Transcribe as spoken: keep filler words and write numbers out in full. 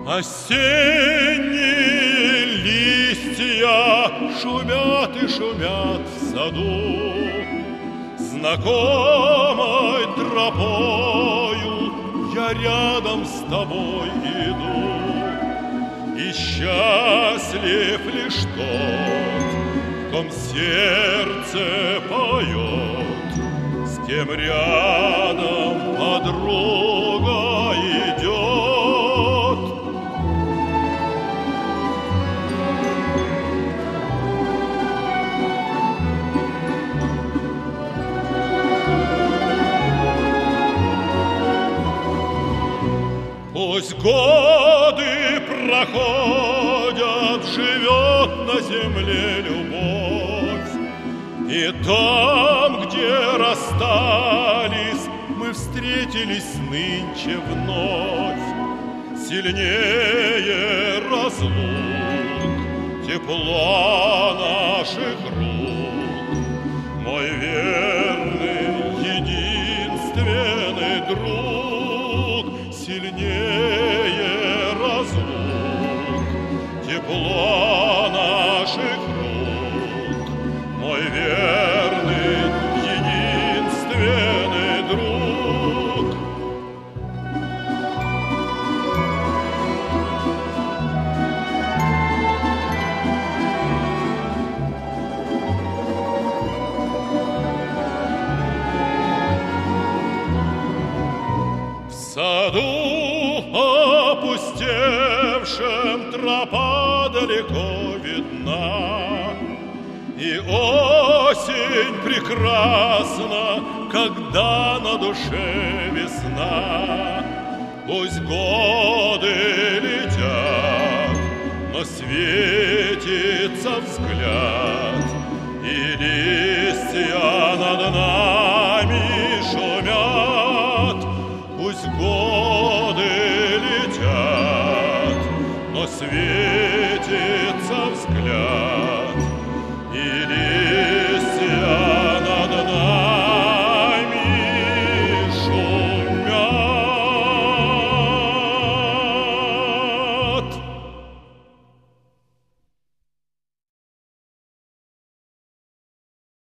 Осенние листья шумят и шумят в саду, знакомой тропою я рядом с тобой иду. И счастлив лишь тот, в ком сердце поет, с кем рядом подруга идет. Пусть годы проходят, живет на земле любовь, и там, где расстались, мы встретились нынче вновь. Сильнее разлук тепло наших рук, мой верный, единственный друг. Сильнее разлук тепло наших рук, мой верный, единственный друг. В саду опустевшем тропа далеко видна, и осень прекрасна, когда на душе весна. Пусть годы летят, но светится взгляд, и листья над нами шумят. Пусть годы летят, но свет